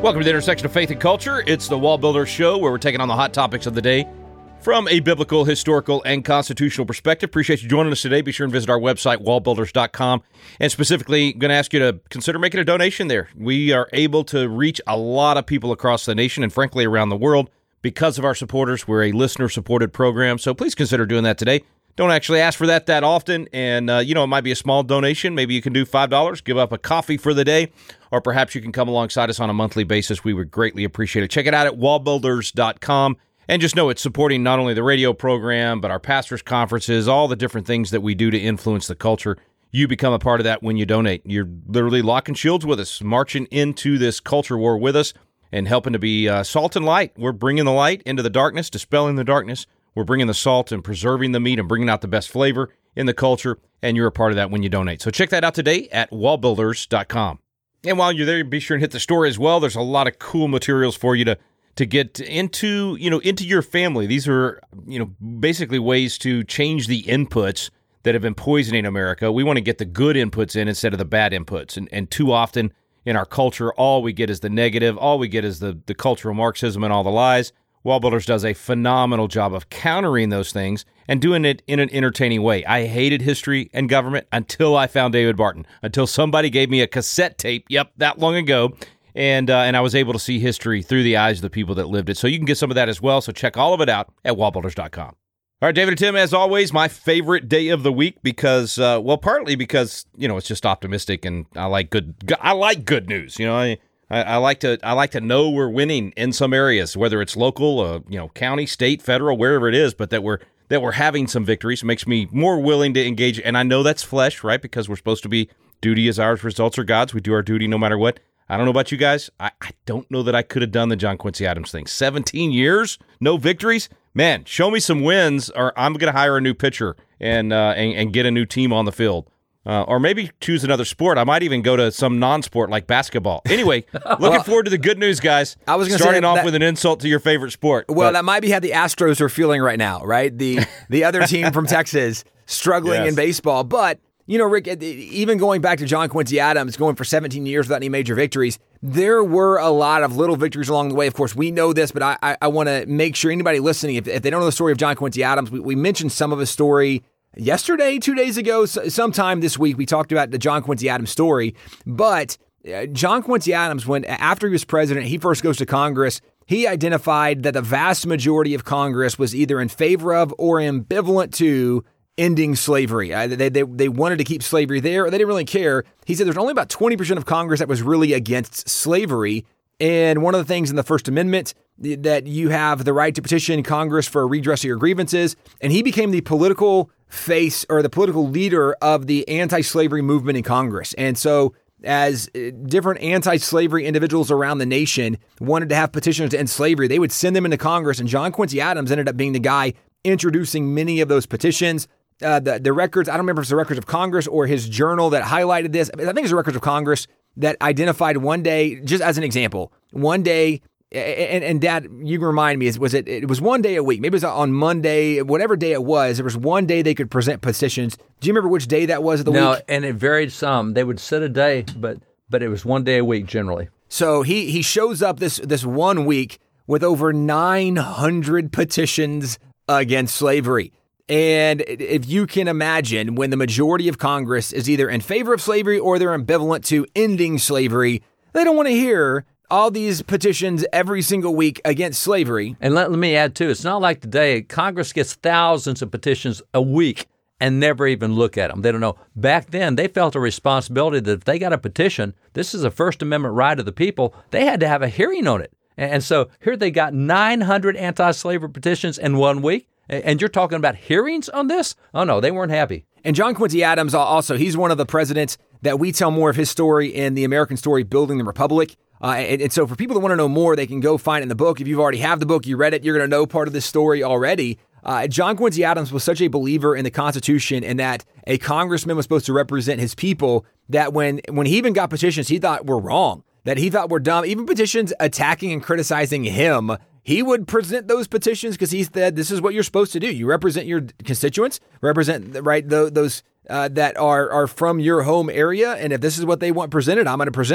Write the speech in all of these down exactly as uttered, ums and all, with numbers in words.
Welcome to the intersection of faith and culture. It's the Wall Builders Show, where we're taking on the hot topics of the day from a biblical, historical, and constitutional perspective. Appreciate you joining us today. Be sure and visit our website, wall builders dot com. And specifically, going to ask you to consider making a donation there. We are able to reach a lot of people across the nation and, frankly, around the world because of our supporters. We're a listener-supported program, so please consider doing that today. Don't actually ask for that that often, and, uh, you know, it might be a small donation. Maybe you can do five dollars, give up a coffee for the day, or perhaps you can come alongside us on a monthly basis. We would greatly appreciate it. Check it out at wall builders dot com, and just know it's supporting not only the radio program, but our pastors' conferences, all the different things that we do to influence the culture. You become a part of that when you donate. You're literally locking shields with us, marching into this culture war with us, and helping to be uh, salt and light. We're bringing the light into the darkness, dispelling the darkness. We're bringing the salt and preserving the meat and bringing out the best flavor in the culture, and you're a part of that when you donate. So check that out today at wall builders dot com. And while you're there, be sure and hit the store as well. There's a lot of cool materials for you to to get into, you know, into your family. These are, you know, basically ways to change the inputs that have been poisoning America. We want to get the good inputs in instead of the bad inputs. And and too often in our culture, all we get is the negative. All we get is the, the cultural Marxism and all the lies. Wall Builders does a phenomenal job of countering those things and doing it in an entertaining way. I hated history and government until I found David Barton, until somebody gave me a cassette tape, yep, that long ago, and uh, and I was able to see history through the eyes of the people that lived it. So you can get some of that as well, so check all of it out at wall builders dot com. All right, David and Tim, as always, my favorite day of the week because, uh, well, partly because, you know, it's just optimistic and I like good, I like good news, you know, I I, I like to I like to know we're winning in some areas, whether it's local, uh, you know, county, state, federal, wherever it is, but that we're that we're having some victories makes me more willing to engage. And I know that's flesh, right? Because we're supposed to be duty is ours, results are God's. We do our duty no matter what. I don't know about you guys. I, I don't know that I could have done the John Quincy Adams thing. seventeen years, no victories. Man, show me some wins, or I'm going to hire a new pitcher and, uh, and and get a new team on the field. Uh, or maybe choose another sport. I might even go to some non-sport like basketball. Anyway, looking forward to the good news, guys. I was gonna starting say off that, with an insult to your favorite sport. Well, but. that might be how the Astros are feeling right now, right? The the other team from Texas struggling Yes. in baseball. But, you know, Rick, even going back to John Quincy Adams, going for seventeen years without any major victories, there were a lot of little victories along the way. Of course, we know this, but I, I, I want to make sure anybody listening, if, if they don't know the story of John Quincy Adams, we, we mentioned some of his story yesterday, two days ago, sometime this week, we talked about the John Quincy Adams story. But uh, John Quincy Adams, when after he was president, he first goes to Congress. He identified that the vast majority of Congress was either in favor of or ambivalent to ending slavery. Uh, they, they they wanted to keep slavery there, or they didn't really care. He said there's only about twenty percent of Congress that was really against slavery. And one of the things in the First Amendment that you have the right to petition Congress for a redress of your grievances. And he became the political face or the political leader of the anti-slavery movement in Congress. And so as different anti-slavery individuals around the nation wanted to have petitions to end slavery, they would send them into Congress. And John Quincy Adams ended up being the guy introducing many of those petitions. Uh, the, the records, I don't remember if it's the records of Congress or his journal that highlighted this. I think it's the records of Congress that identified one day, just as an example, one day, and, and Dad, you can remind me, was it, it was one day a week, maybe it was on Monday, whatever day it was, there was one day they could present petitions. Do you remember which day that was of the no, week? No, and it varied some. They would set a day, but but it was one day a week generally. So he he shows up this this one week with over nine hundred petitions against slavery. And if you can imagine, when the majority of Congress is either in favor of slavery or they're ambivalent to ending slavery, they don't want to hear all these petitions every single week against slavery. And let, let me add, too, it's not like today. Congress gets thousands of petitions a week and never even look at them. They don't know. Back then, they felt a responsibility that if they got a petition, this is a First Amendment right of the people, they had to have a hearing on it. And, and so here they got nine hundred anti-slavery petitions in one week. And you're talking about hearings on this? Oh, no, they weren't happy. And John Quincy Adams also, he's one of the presidents that we tell more of his story in the American Story, Building the Republic. Uh, and, and so for people that want to know more, they can go find it in the book. If you've already have the book, you read it, you're going to know part of this story already. Uh, John Quincy Adams was such a believer in the Constitution and that a congressman was supposed to represent his people that when, when he even got petitions he thought were wrong, that he thought were dumb, even petitions attacking and criticizing him, he would present those petitions because he said, this is what you're supposed to do. You represent your constituents, represent right those uh, that are, are from your home area. And if this is what they want presented, I'm going to present it.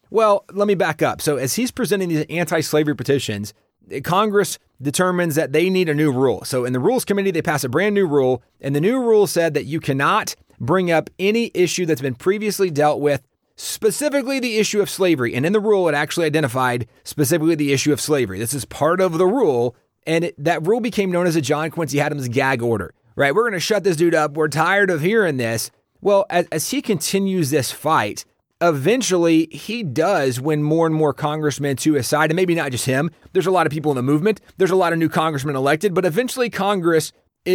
Well, let me back up. So as he's presenting these anti-slavery petitions, Congress determines that they need a new rule. So in the Rules Committee, they pass a brand new rule, and the new rule said that you cannot bring up any issue that's been previously dealt with, specifically the issue of slavery. And in the rule, it actually identified specifically the issue of slavery. This is part of the rule, and it, that rule became known as a John Quincy Adams gag order, right? We're going to shut this dude up. We're tired of hearing this. Well, as, as he continues this fight, eventually, he does win more and more congressmen to his side, and maybe not just him. There's a lot of people in the movement. There's a lot of new congressmen elected, but eventually Congress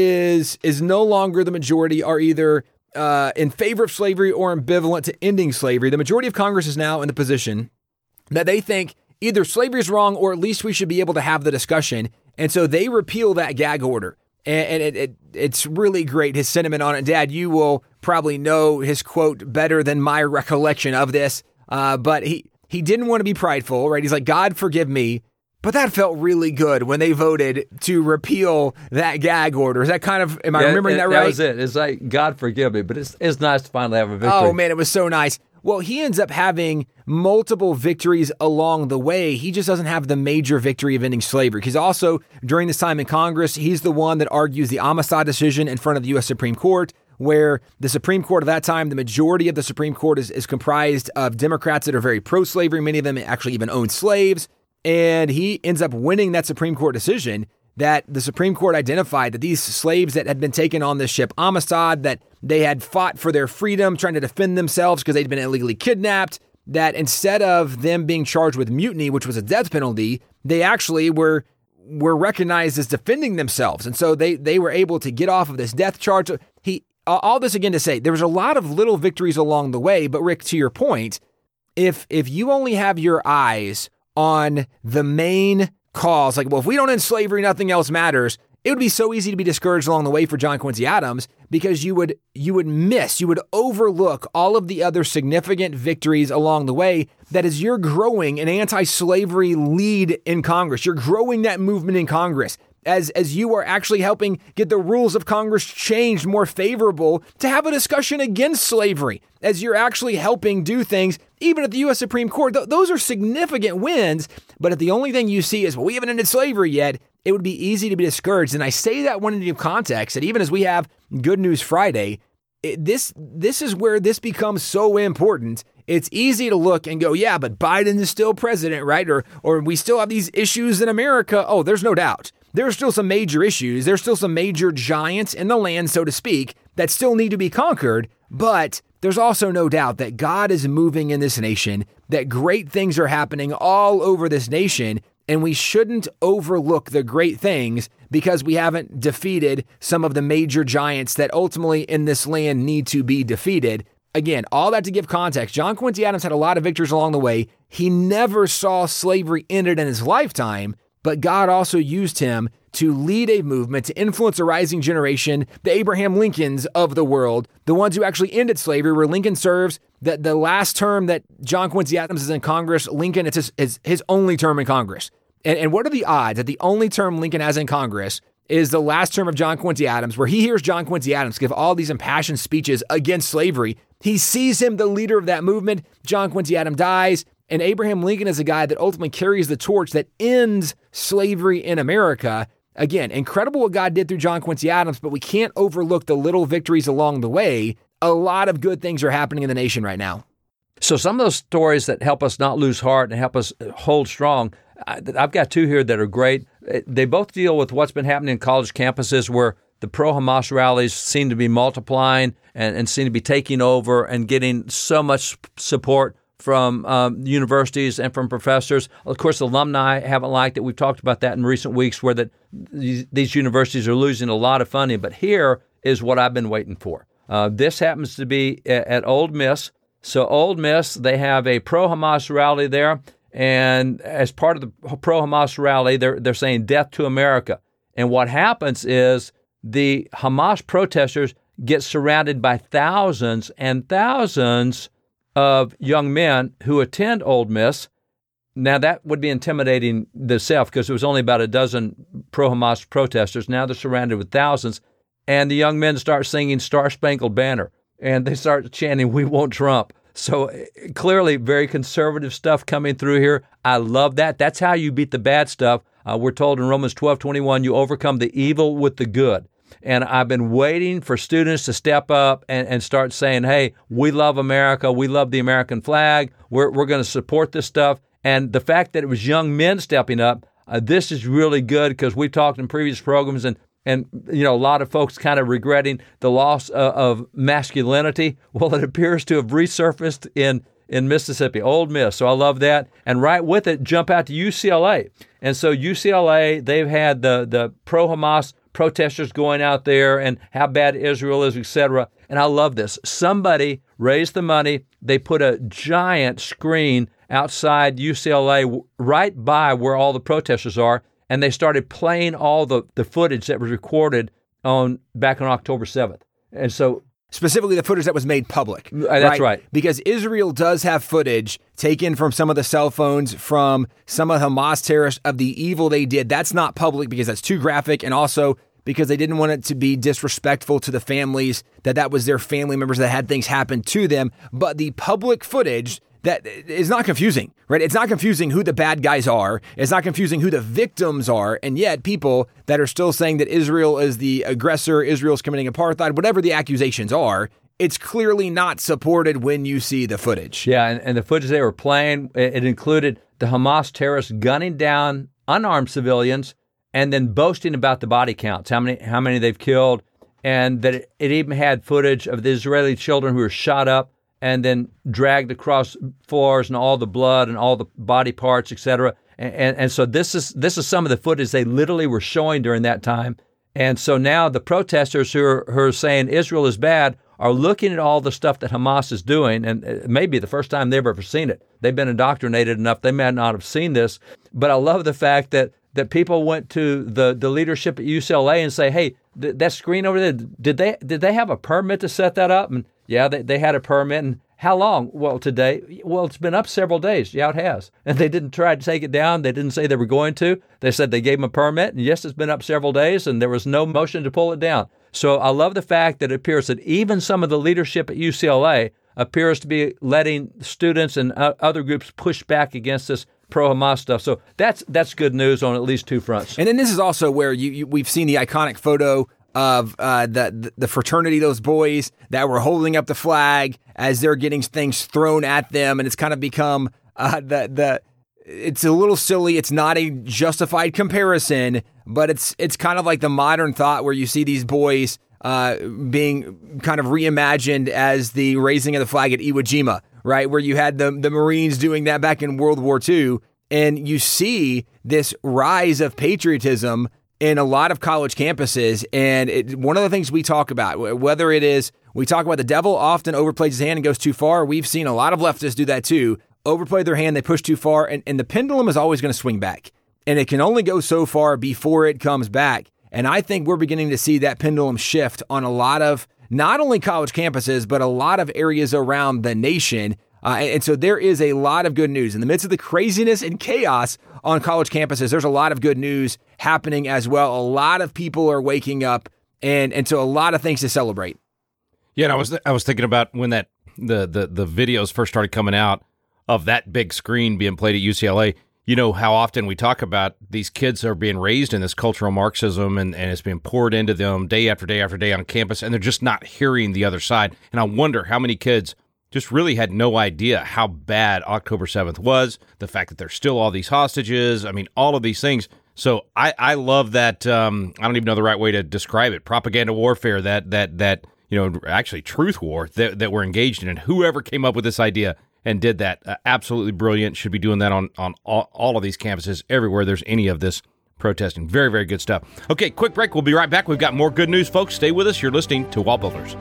is is no longer the majority, are either uh, in favor of slavery or ambivalent to ending slavery. The majority of Congress is now in the position that they think either slavery is wrong or at least we should be able to have the discussion, and so they repeal that gag order. And it, it it's really great, his sentiment on it. Dad, you will probably know his quote better than my recollection of this. Uh, but he, he didn't want to be prideful, right? He's like, God, forgive me. But that felt really good when they voted to repeal that gag order. Is that kind of, am I yeah, remembering it, that right? That was it. It's like, God, forgive me. But it's it's nice to finally have a victory. Oh, man, it was so nice. Well, he ends up having multiple victories along the way. He just doesn't have the major victory of ending slavery. Because also, during this time in Congress, he's the one that argues the Amistad decision in front of the U S Supreme Court, where the Supreme Court at that time, the majority of the Supreme Court is, is comprised of Democrats that are very pro-slavery. Many of them actually even own slaves. And he ends up winning that Supreme Court decision that the Supreme Court identified that these slaves that had been taken on this ship Amistad, that they had fought for their freedom, trying to defend themselves because they'd been illegally kidnapped, that instead of them being charged with mutiny, which was a death penalty, they actually were were recognized as defending themselves. And so they they were able to get off of this death charge. He all this again to say, there was a lot of little victories along the way, but Rick, to your point, if if you only have your eyes on the main cause, like, well, if we don't end slavery, nothing else matters, it would be so easy to be discouraged along the way for John Quincy Adams, because you would you would miss, you would overlook all of the other significant victories along the way. That as you're growing an anti-slavery lead in Congress, you're growing that movement in Congress, as as you are actually helping get the rules of Congress changed more favorable to have a discussion against slavery, as you're actually helping do things, even at the U S Supreme Court. Th- those are significant wins, but if the only thing you see is, well, we haven't ended slavery yet, it would be easy to be discouraged. And I say that one in the context that even as we have Good News Friday, it, this this is where this becomes so important. It's easy to look and go, yeah, but Biden is still president, right? Or or we still have these issues in America. Oh, there's no doubt. There are still some major issues. There's still some major giants in the land, so to speak, that still need to be conquered. But there's also no doubt that God is moving in this nation, that great things are happening all over this nation, and we shouldn't overlook the great things because we haven't defeated some of the major giants that ultimately in this land need to be defeated. Again, all that to give context, John Quincy Adams had a lot of victories along the way. He never saw slavery ended in his lifetime, but God also used him to lead a movement, to influence a rising generation, the Abraham Lincolns of the world, the ones who actually ended slavery, where Lincoln serves the, the last term that John Quincy Adams is in Congress. Lincoln, it's his, his, his only term in Congress. And, and what are the odds that the only term Lincoln has in Congress is the last term of John Quincy Adams, where he hears John Quincy Adams give all these impassioned speeches against slavery? He sees him the leader of that movement. John Quincy Adams dies. And Abraham Lincoln is a guy that ultimately carries the torch that ends slavery in America. Again, incredible what God did through John Quincy Adams, but we can't overlook the little victories along the way. A lot of good things are happening in the nation right now. So some of those stories that help us not lose heart and help us hold strong, I've got two here that are great. They both deal with what's been happening in college campuses, where the pro-Hamas rallies seem to be multiplying and, and seem to be taking over and getting so much support from um, universities and from professors. Of course, alumni haven't liked it. We've talked about that in recent weeks, where that these, these universities are losing a lot of funding. But here is what I've been waiting for. Uh, this happens to be at, at Ole Miss. So Ole Miss, they have a pro-Hamas rally there. And as part of the pro-Hamas rally, they're, they're saying death to America. And what happens is the Hamas protesters get surrounded by thousands and thousands of young men who attend Ole Miss. Now, that would be intimidating themselves because there was only about a dozen pro-Hamas protesters. Now they're surrounded with thousands. And the young men start singing Star Spangled Banner. And they start chanting, "We want Trump." So clearly very conservative stuff coming through here. I love that. That's how you beat the bad stuff. Uh, we're told in Romans twelve twenty-one, you overcome the evil with the good. And I've been waiting for students to step up and, and start saying, hey, we love America. We love the American flag. We're, we're going to support this stuff. And the fact that it was young men stepping up, uh, this is really good because we talked in previous programs and, and you know, a lot of folks kind of regretting the loss of, of masculinity. Well, it appears to have resurfaced in in Mississippi, Ole Miss. So I love that. And right with it, jump out to U C L A. And so U C L A, they've had the, the pro-Hamas protesters going out there and how bad Israel is, et cetera. And I love this. Somebody raised the money. They put a giant screen outside U C L A right by where all the protesters are, and they started playing all the, the footage that was recorded on back on October seventh. And so specifically the footage that was made public. That's right? right. Because Israel does have footage taken from some of the cell phones from some of Hamas terrorists of the evil they did. That's not public because that's too graphic, and also because they didn't want it to be disrespectful to the families, that that was their family members that had things happen to them. But the public footage that is not confusing, right? It's not confusing who the bad guys are. It's not confusing who the victims are. And yet people that are still saying that Israel is the aggressor, Israel's committing apartheid, whatever the accusations are, it's clearly not supported when you see the footage. Yeah, and, and the footage they were playing, it, it included the Hamas terrorists gunning down unarmed civilians and then boasting about the body counts, how many how many they've killed, and that it, it even had footage of the Israeli children who were shot up and then dragged across floors and all the blood and all the body parts, et cetera. And, and, and so this is this is some of the footage they literally were showing during that time. And so now the protesters who are, who are saying Israel is bad are looking at all the stuff that Hamas is doing, and it may be the first time they've ever seen it. They've been indoctrinated enough, they may not have seen this. But I love the fact that that people went to the, the leadership at U C L A and say, hey, th- that screen over there, did they did they have a permit to set that up? And yeah, they, they had a permit. And how long? Well, today. Well, it's been up several days. Yeah, it has. And they didn't try to take it down. They didn't say they were going to. They said they gave them a permit. And yes, it's been up several days, and there was no motion to pull it down. So I love the fact that it appears that even some of the leadership at U C L A appears to be letting students and uh, other groups push back against this pro-Hamas stuff. So that's that's good news on at least two fronts. And then this is also where you, you we've seen the iconic photo of uh, the the fraternity, those boys that were holding up the flag as they're getting things thrown at them, and it's kind of become uh, the the. It's a little silly. It's not a justified comparison, but it's it's kind of like the modern thought where you see these boys uh, being kind of reimagined as the raising of the flag at Iwo Jima, right? Where you had the the Marines doing that back in World War Two, and you see this rise of patriotism in a lot of college campuses. And it, one of the things we talk about, whether it is, we talk about the devil often overplays his hand and goes too far. We've seen a lot of leftists do that too. Overplay their hand, they push too far, and, and the pendulum is always going to swing back. And it can only go so far before it comes back. And I think we're beginning to see that pendulum shift on a lot of, not only college campuses, but a lot of areas around the nation. Uh, and, and so there is a lot of good news. In the midst of the craziness and chaos on college campuses, there's a lot of good news happening as well. A lot of people are waking up, and, and so a lot of things to celebrate. Yeah, and I was th- I was thinking about when that the, the the videos first started coming out of that big screen being played at U C L A. You know how often we talk about these kids are being raised in this cultural Marxism, and, and it's being poured into them day after day after day on campus, and they're just not hearing the other side. And I wonder how many kids just really had no idea how bad October seventh was, the fact that there's still all these hostages, I mean, all of these things. So I, I love that, um, I don't even know the right way to describe it, propaganda warfare, that, that, that you know, actually truth war that, that we're engaged in. And whoever came up with this idea and did that, uh, absolutely brilliant, should be doing that on, on all, all of these campuses, everywhere there's any of this protesting. Very, very good stuff. Okay, quick break. We'll be right back. We've got more good news, folks. Stay with us. You're listening to Wall Builders.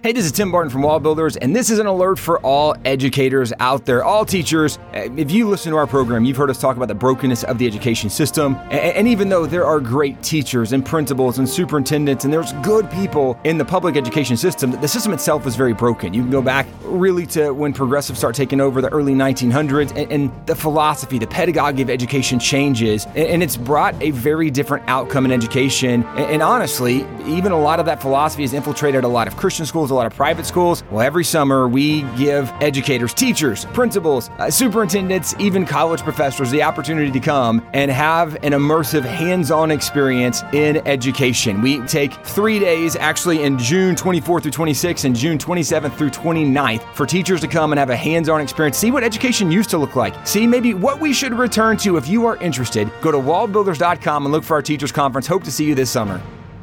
Hey, this is Tim Barton from Wall Builders, and this is an alert for all educators out there, all teachers. If you listen to our program, you've heard us talk about the brokenness of the education system. And even though there are great teachers and principals and superintendents, and there's good people in the public education system, the system itself is very broken. You can go back really to when progressives start taking over the early nineteen hundreds, and the philosophy, the pedagogy of education changes, and it's brought a very different outcome in education. And honestly, even a lot of that philosophy has infiltrated a lot of Christian schools, a lot of private schools. Well, every summer we give educators, teachers, principals, uh, superintendents, even college professors the opportunity to come and have an immersive hands-on experience in education. We take three days, actually in June twenty-fourth through twenty-sixth and June twenty-seventh through twenty-ninth, for teachers to come and have a hands-on experience, see what education used to look like, see maybe what we should return to. If you are interested, go to wall builders dot com and look for our Teachers Conference. Hope to see you this summer.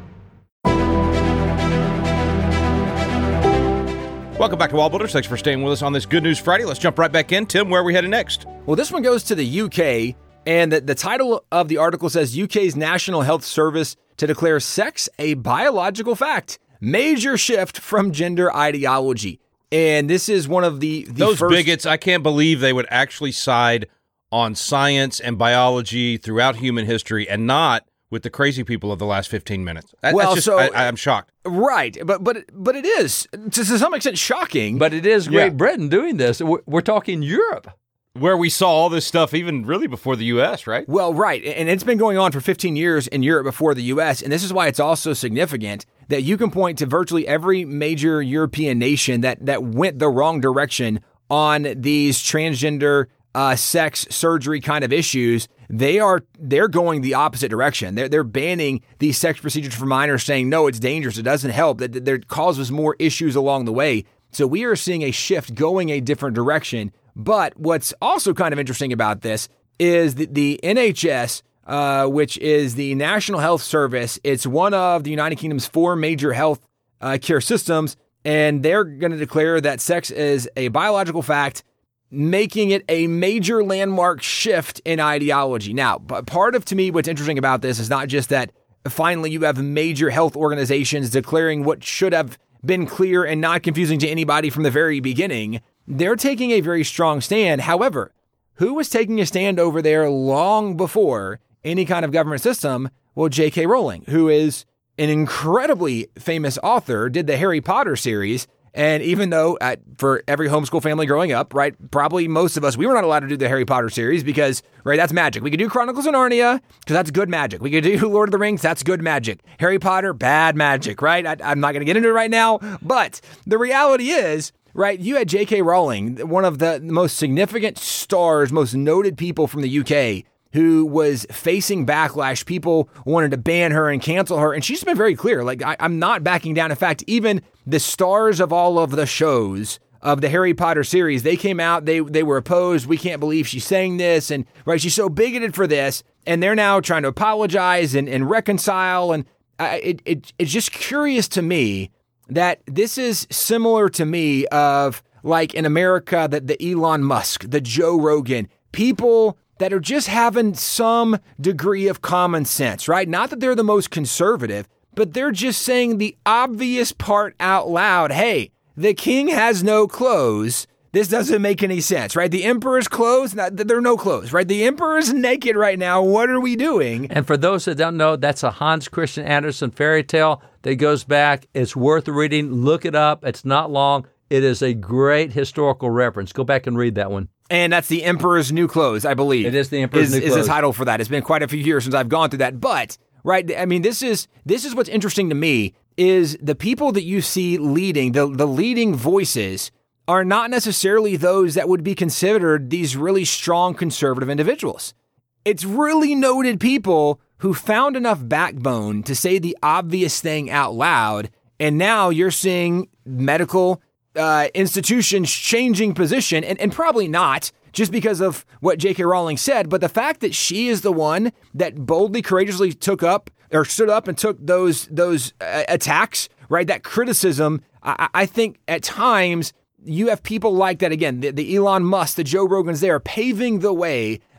Welcome back to Wall Builders. Thanks for staying with us on this Good News Friday. Let's jump right back in. Tim, where are we headed next? Well, this one goes to the U K, and the, the title of the article says U K's National Health Service to declare sex a biological fact. Major shift from gender ideology. And this is one of the, the Those first... bigots, I can't believe they would actually side on science and biology throughout human history and not with the crazy people of the last fifteen minutes. That, well, that's just, so I, I'm shocked. Right, but but but it is to, to some extent shocking. But it is Great Yeah. Britain doing this. We're, we're talking Europe. Where we saw all this stuff even really before the U S, right? Well, right, and it's been going on for fifteen years in Europe before the U S, and this is why it's also significant that you can point to virtually every major European nation that that went the wrong direction on these transgender uh, sex surgery kind of issues. They are they're going the opposite direction. They're they're banning these sex procedures for minors, saying no, it's dangerous, it doesn't help, that that causes more issues along the way. So we are seeing a shift going a different direction. But what's also kind of interesting about this is that the N H S, uh, which is the National Health Service, it's one of the United Kingdom's four major health uh, care systems, and they're going to declare that sex is a biological fact, making it a major landmark shift in ideology. Now, part of, to me, what's interesting about this is not just that finally you have major health organizations declaring what should have been clear and not confusing to anybody from the very beginning. They're taking a very strong stand. However, who was taking a stand over there long before any kind of government system? Well, J K Rowling, who is an incredibly famous author, did the Harry Potter series. And even though uh, for every homeschool family growing up, right, probably most of us, we were not allowed to do the Harry Potter series because, right, that's magic. We could do Chronicles of Narnia because that's good magic. We could do Lord of the Rings. That's good magic. Harry Potter, bad magic, right? I, I'm not going to get into it right now. But the reality is, right, you had J K Rowling, one of the most significant stars, most noted people from the U K, who was facing backlash. People wanted to ban her and cancel her. And she's been very clear, like, I, I'm not backing down. In fact, even the stars of all of the shows of the Harry Potter series, they came out, they they were opposed. We can't believe she's saying this. And right, she's so bigoted for this. And they're now trying to apologize and, and reconcile. And uh, it, it it's just curious to me that this is similar to me of, like, in America, that the Elon Musk, the Joe Rogan, people that are just having some degree of common sense, right? Not that they're the most conservative, but they're just saying the obvious part out loud. Hey, the king has no clothes. This doesn't make any sense, right? The emperor's clothes, not, there are no clothes, right? The emperor's naked right now. What are we doing? And for those that don't know, that's a Hans Christian Andersen fairy tale that goes back. It's worth reading. Look it up. It's not long. It is a great historical reference. Go back and read that one. And that's The Emperor's New Clothes, I believe. It is The Emperor's is, New is Clothes. the title for that. It's been quite a few years since I've gone through that. But, right, I mean, this is this is what's interesting to me is the people that you see leading, the, the leading voices are not necessarily those that would be considered these really strong conservative individuals. It's really noted people who found enough backbone to say the obvious thing out loud. And now you're seeing medical Uh, institutions changing position, and, and probably not just because of what J K Rowling said, but the fact that she is the one that boldly, courageously took up or stood up and took those those uh, attacks, right? That criticism, I, I think at times you have people like that, again, the, the Elon Musk, the Joe Rogans, they are paving the way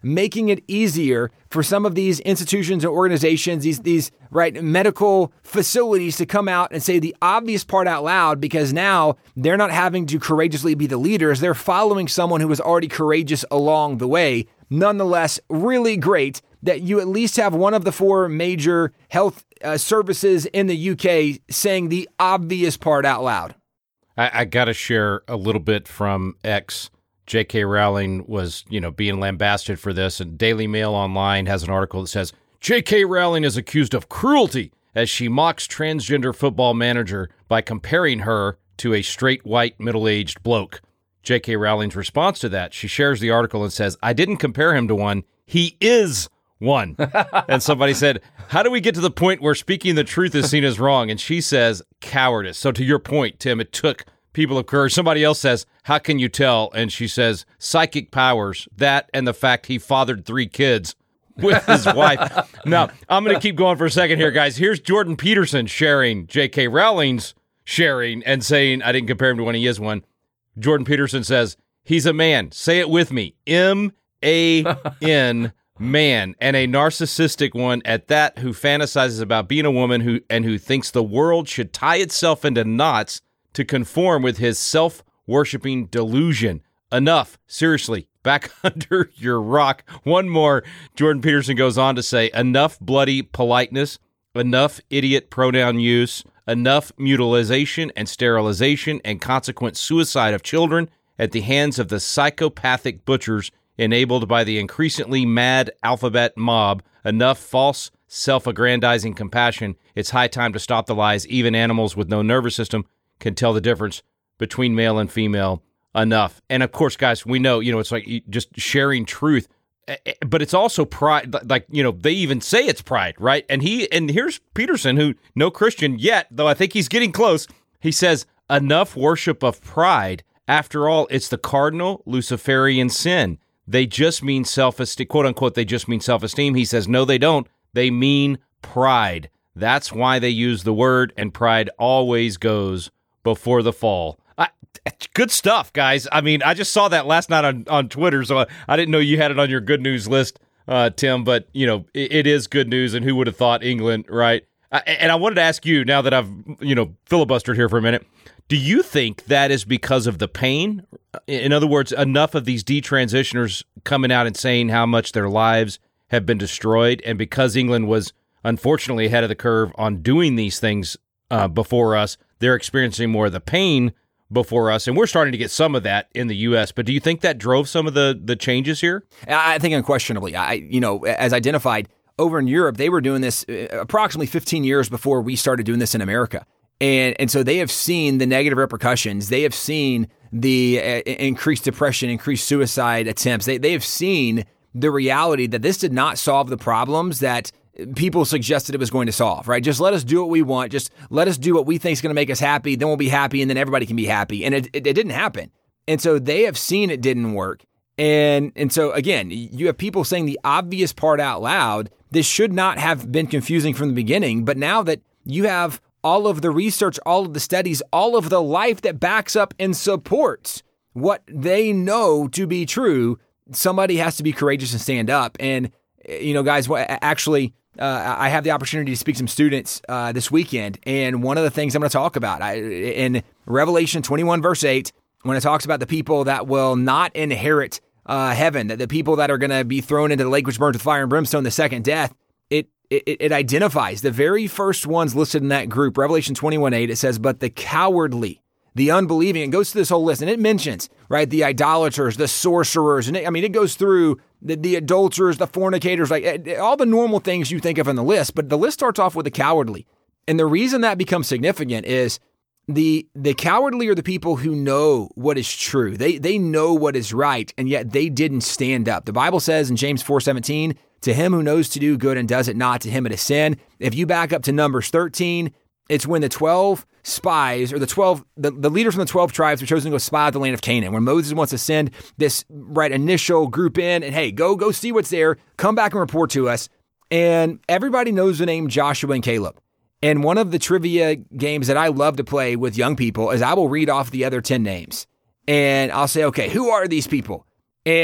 making it easier for some of these institutions and organizations, these these right medical facilities to come out and say the obvious part out loud, because now they're not having to courageously be the leaders. They're following someone who was already courageous along the way. Nonetheless, really great that you at least have one of the four major health uh, services in the U K saying the obvious part out loud. I, I got to share a little bit from X. J K. Rowling was, you know, being lambasted for this, and Daily Mail Online has an article that says, J K. Rowling is accused of cruelty as she mocks transgender football manager by comparing her to a straight, white, middle-aged bloke. J K. Rowling's response to that, she shares the article and says, I didn't compare him to one. He is one. And somebody said, how do we get to the point where speaking the truth is seen as wrong? And she says, cowardice. So to your point, Tim, it took people of courage. Somebody else says, how can you tell? And she says, psychic powers, that and the fact he fathered three kids with his wife. Now, I'm going to keep going for a second here, guys. Here's Jordan Peterson sharing J K. Rowling's sharing and saying, I didn't compare him to one, he is one. Jordan Peterson says, he's a man. Say it with me. M A N, man. And a narcissistic one at that, who fantasizes about being a woman who and who thinks the world should tie itself into knots to conform with his self-worshiping delusion. Enough. Seriously. Back under your rock. One more. Jordan Peterson goes on to say, enough bloody politeness, enough idiot pronoun use, enough mutilation and sterilization and consequent suicide of children at the hands of the psychopathic butchers enabled by the increasingly mad alphabet mob, enough false self-aggrandizing compassion. It's high time to stop the lies. Even animals with no nervous system can tell the difference between male and female. Enough. And of course, guys, we know, you know, it's like just sharing truth, but it's also pride. Like, you know, they even say it's pride, right? And he, and here's Peterson, who no Christian yet, though I think he's getting close. He says, enough worship of pride. After all, it's the cardinal Luciferian sin. They just mean self-esteem, quote unquote, they just mean self-esteem. He says, no, they don't. They mean pride. That's why they use the word, and pride always goes before the fall. I, good stuff, guys. I mean, I just saw that last night on, on Twitter, so I, I didn't know you had it on your good news list, uh, Tim, but, you know, it, it is good news, and who would have thought England, right? I, and I wanted to ask you, now that I've, you know, filibustered here for a minute, do you think that is because of the pain? In other words, enough of these detransitioners coming out and saying how much their lives have been destroyed, and because England was unfortunately ahead of the curve on doing these things uh, before us, they're experiencing more of the pain before us, and we're starting to get some of that in the U S. But do you think that drove some of the the changes here? I think unquestionably. I, you know, as identified over in Europe, they were doing this approximately fifteen years before we started doing this in America, and and so they have seen the negative repercussions. They have seen the uh, increased depression, increased suicide attempts. They they have seen the reality that this did not solve the problems that people suggested it was going to solve, right? Just let us do what we want. Just let us do what we think is going to make us happy. Then we'll be happy, and then everybody can be happy. And it, it, it didn't happen. And so they have seen it didn't work. And and so, again, you have people saying the obvious part out loud. This should not have been confusing from the beginning. But now that you have all of the research, all of the studies, all of the life that backs up and supports what they know to be true, somebody has to be courageous and stand up. And, you know, guys, actually, Uh, I have the opportunity to speak to some students uh, this weekend, and one of the things I'm going to talk about I, in Revelation twenty-one, verse eight, when it talks about the people that will not inherit uh, heaven, that the people that are going to be thrown into the lake which burns with fire and brimstone, the second death, it, it it identifies the very first ones listed in that group. Revelation twenty-one eight, it says, but the cowardly, the unbelieving, and goes through this whole list, and it mentions, right, the idolaters, the sorcerers, and it, I mean, it goes through the, the adulterers, the fornicators, like all the normal things you think of on the list, but the list starts off with the cowardly. And the reason that becomes significant is the the cowardly are the people who know what is true. They they know what is right, and yet they didn't stand up. The Bible says in James four seventeen, to him who knows to do good and does it not, to him it is sin. If you back up to Numbers thirteen, it's when the twelve spies, or the twelve, the, the leaders from the twelve tribes were chosen to go spy out the land of Canaan, when Moses wants to send this right initial group in and, hey, go, go see what's there, come back and report to us. And everybody knows the name Joshua and Caleb. And one of the trivia games that I love to play with young people is I will read off the other ten names. And I'll say, okay, who are these people? And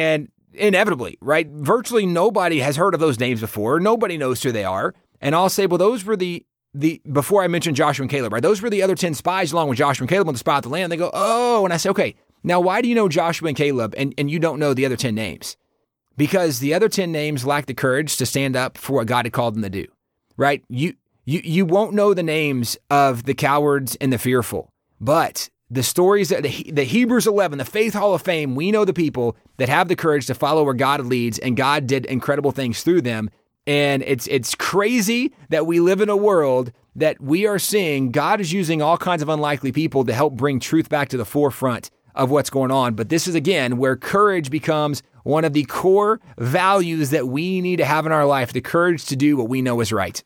inevitably, right? Virtually nobody has heard of those names before. Nobody knows who they are. And I'll say, well, those were the, the before I mentioned Joshua and Caleb, right? Those were the other ten spies along with Joshua and Caleb on the spy out the land. They go, oh, and I say, okay, now why do you know Joshua and Caleb and, and you don't know the other ten names? Because the other ten names lack the courage to stand up for what God had called them to do, right? You, you, you won't know the names of the cowards and the fearful, but the stories that the, the Hebrews eleven, the Faith Hall of Fame, we know the people that have the courage to follow where God leads, and God did incredible things through them. And it's it's crazy that we live in a world that we are seeing God is using all kinds of unlikely people to help bring truth back to the forefront of what's going on. But this is, again, where courage becomes one of the core values that we need to have in our life, the courage to do what we know is right.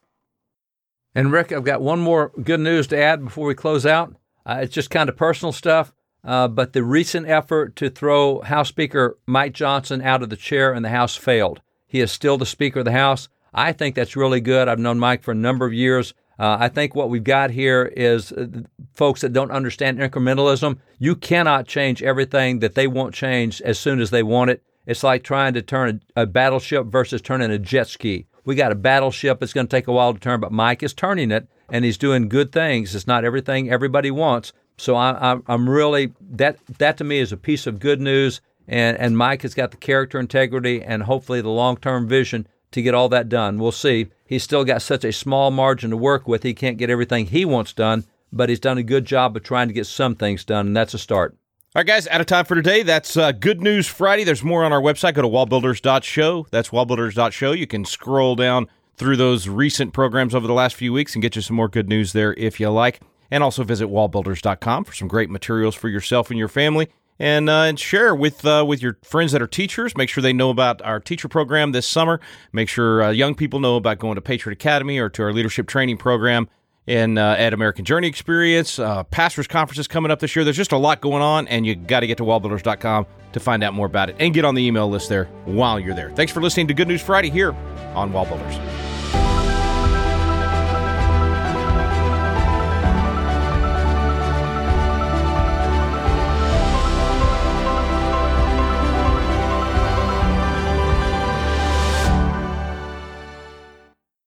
And Rick, I've got one more good news to add before we close out. Uh, it's just kind of personal stuff, uh, but the recent effort to throw House Speaker Mike Johnson out of the chair in the House failed. He is still the Speaker of the House. I think that's really good. I've known Mike for a number of years. Uh, I think what we've got here is uh, folks that don't understand incrementalism. You cannot change everything that they won't change as soon as they want it. It's like trying to turn a, a battleship versus turning a jet ski. We got a battleship. It's going to take a while to turn, but Mike is turning it, and he's doing good things. It's not everything everybody wants. So I, I, I'm really, that that to me is a piece of good news, and, and Mike has got the character integrity and hopefully the long-term vision to get all that done. We'll see. He's still got such a small margin to work with. He can't get everything he wants done, but he's done a good job of trying to get some things done, and that's a start. All right, guys, out of time for today. That's uh, Good News Friday. There's more on our website. Go to wall builders dot show. That's wall builders dot show. You can scroll down through those recent programs over the last few weeks and get you some more good news there if you like. And also visit wall builders dot com for some great materials for yourself and your family. And, uh, and share with uh, with your friends that are teachers. Make sure they know about our teacher program this summer. Make sure uh, young people know about going to Patriot Academy or to our leadership training program in uh, at American Journey Experience. Uh, pastors conferences coming up this year. There's just a lot going on, and you got to get to wall builders dot com to find out more about it and get on the email list there while you're there. Thanks for listening to Good News Friday here on Wall Builders.